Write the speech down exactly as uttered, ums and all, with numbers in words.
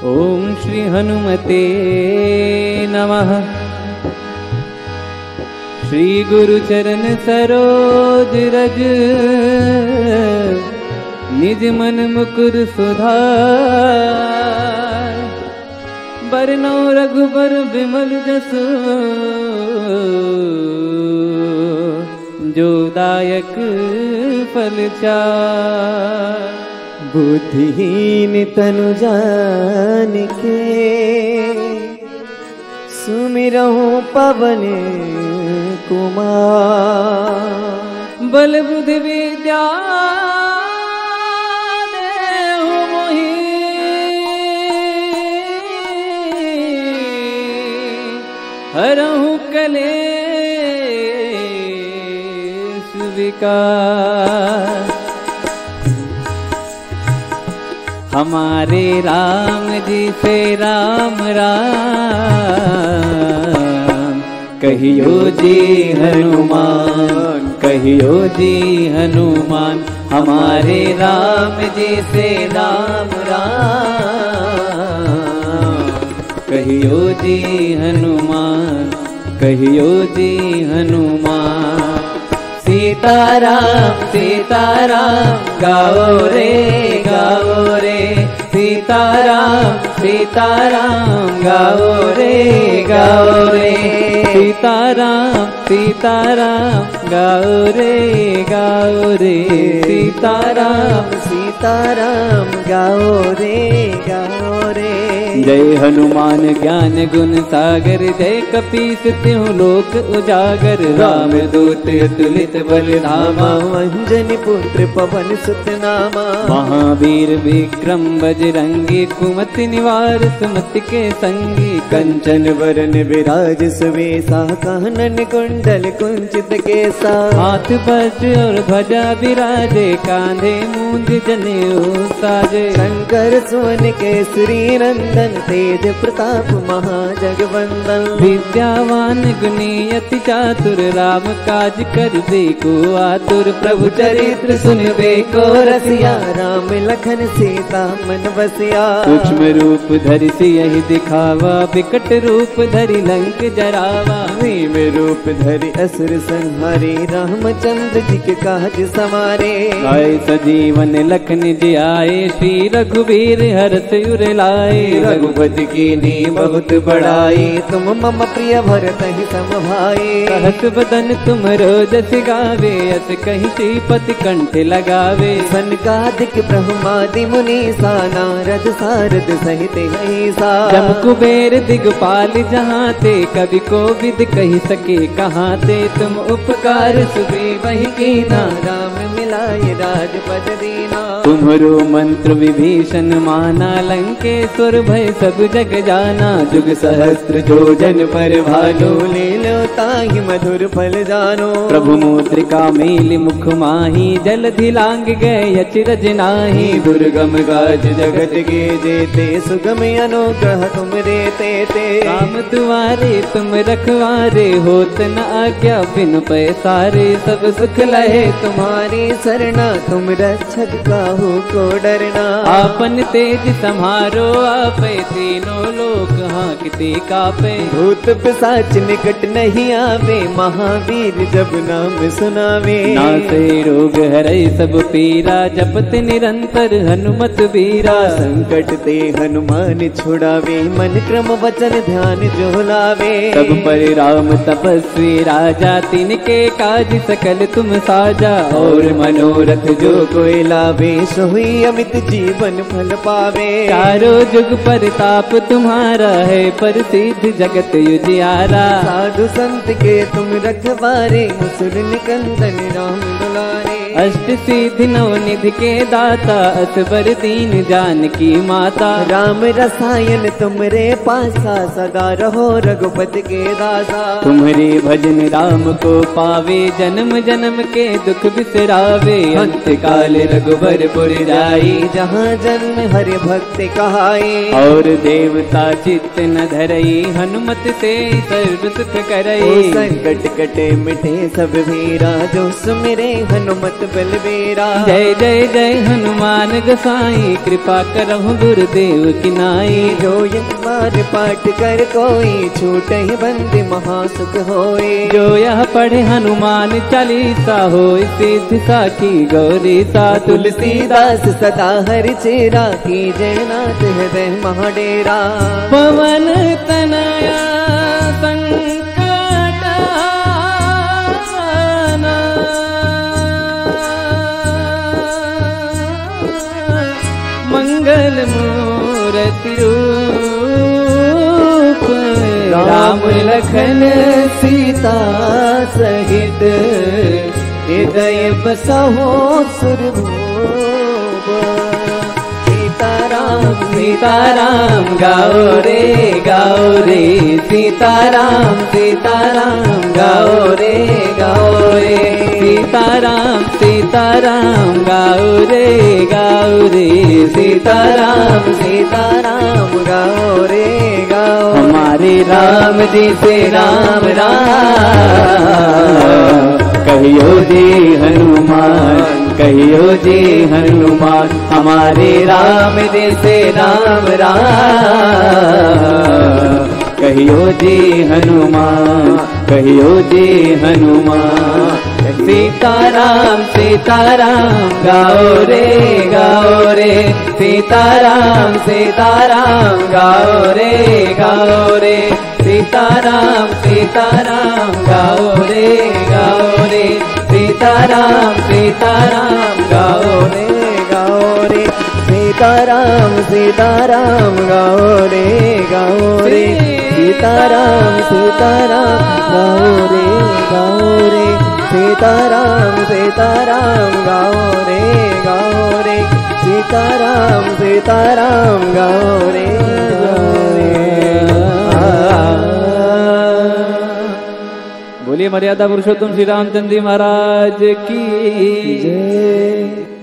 ओम श्री हनुमते नमः। श्री गुरु चरण सरोज रज निज मन मुकुर सुधार। बरनौ रघुबर बिमल जसु जो दायक फल चार। बुद्धिहीन तनु जानिके सुमिरहु पवन कुमार। बल बुद्धि विद्या देहु मोहि हरहु कलेश विकार। हमारे राम जी से राम राम कहियो जी हनुमान, कहियो जी हनुमान। हमारे राम जी से राम राम कहियो जी हनुमान, कहियो जी हनुमान। सीताराम सीताराम गाओ रे गाओ रे। सीताराम सीताराम गाओ रे गाओ रे। सीताराम सीताराम गाओ रे गाओ रे। सीताराम सीताराम गाओ रे गाओ रे। जय हनुमान ज्ञान गुण सागर, जय कपीस त्यों लोक उजागर। राम दूत अतुलित बल धामा, अंजनी पुत्र पवन सुत नामा। महावीर विक्रम बजरंगी, कुमति निवार सुमति के संगी। कंचन वरन विराज सुवेसा, कानन कुंडल कुंचित केसा। हाथ वज्र और ध्वजा विराजे, कांधे मूंज जनेऊ साजे। शंकर सुवन केसरी नंदन, तेज प्रताप महाजगवंदन। विद्यावान गुणी अति चातुर, राम काज करबे को आतुर। प्रभु चरित्र सुनबे को रसिया, राम लखन सीता मन बसिया। सूक्ष्म रूप धरि सियहि दिखावा, विकट रूप धरि लंक जरावा। भीम रूप धरि असुर संहारे, रामचंद्र जी के काज समारे। आए सजीवन लखन जी आए, श्री रघुवीर हरष उर लाए। रघुपति कीन्ही बहुत बड़ाई, तुम मम प्रिय भरत ही सम भाई। कहत बदन तुमरो जस गावे, अस कहि श्रीपति कंठ लगावे। सनकादिक ब्रह्मादि मुनीसा, नारद सारद सहित अहिसा। जम कुबेर दिगपाल जहाँ ते, कवि को विद कही सके कहाँ ते। तुम उपकार सुबे वही कीना, राम मिलाए राजपद दीना। तुम्हरो मंत्र विभीषण माना, लंकेश्वर भय सब जग जाना। जुग सहस्त्र जो जन पर भालो, ले लो ताहि मधुर फल जानो। प्रभु मुद्रिका मेल मुख माही, जलधि लांग गए अचरज नाही। दुर्गम गाज जगत के जेते, सुगम अनुग्रह तुम देते ते। राम दुआरे तुम रखवारे, होत न आज्ञा बिनु पैसारे। सब सुख लहे तुम्हारी सरना, तुम रक्षक काहू को डरना। आपन तेज समारो आपे, तीनों लोक हाँकते कापे। भूत पिशाच निकट नहीं आवे, महावीर जब नाम सुनावे। नासे रोग हरै सब पीरा, जपत निरंतर हनुमत बीरा। संकट ते हनुमान छुड़ावे, मन क्रम वचन ध्यान जो लावे। सब पर राम तपस्वी राजा, तिनके काज सकल तुम साजा। और मनोरथ जो कोई लावे, सोई अमित जीवन फल पावे। चारों जुग परताप तुम्हारा है, प्रसिद्ध जगत उजियारा। साधु संत के तुम रखवारे, असुर निकंदन राम दुलारे। अष्ट सिद्धि नव निधि के दाता, असबर दीन जानकी माता। राम रसायन तुमरे पासा, सदा रहो रघुपति के दासा। तुम्हारे भजन राम को पावे, जन्म जन्म के दुख बिसरावे। अंत काल रघुबर पुर जाई, जहाँ जन्म हरि भक्ति कहाई। और देवता चित्त न धरई, हनुमत से सर्व सुख करई। संकट कटे मिटे सब भीरा, जो सुमिरे हनुमत सुत बलबीरा। जय जय जय हनुमान गोसाई कृपा करहु गुरुदेव की नाई। जो यह मार पाठ कर कोई छूटे बंद महासुख होए। जो यह पढ़े हनुमान चालीसा होय सिद्धि साखी गौरी सा। तुलसीदास सदा हरि चेरा की जयनाथ हृदय महाडेरा। पवन तनया संकट हरना मंगल मूर्ति रूप। राम लखन सीता सहित हृदय बसहो सुरभूप। सीताराम सीताराम गाओ रे गाओ रे सीताराम सीताराम गाओ रे गाओ रे सीताराम सीताराम गाओ रे गाओ रे सीताराम सीताराम गाओ रे गाओ। हमारे राम जी से राम राम कहियो जी हनुमान कहियो जी हनुमान। हमारे राम जी से राम राम कहियो जी हनुमान कहियो जी हनुमान। सीताराम सीताराम गाओ रे गाओ रे सीताराम सीताराम गाओ रे गाओ रे सीताराम सीताराम गाओ रे गाओ रे सीताराम सीताराम गाओ रे गाओ रे सीताराम सीताराम गाओ रे गाओ रे सीताराम सीताराम गाओ रे गाओ रे सीताराम सीताराम गाओ रे गाओ रे सीताराम सीताराम गाओ रे गाओ रे। बोलिए मर्यादा पुरुषोत्तम श्री रामचंद्र जी महाराज की जय।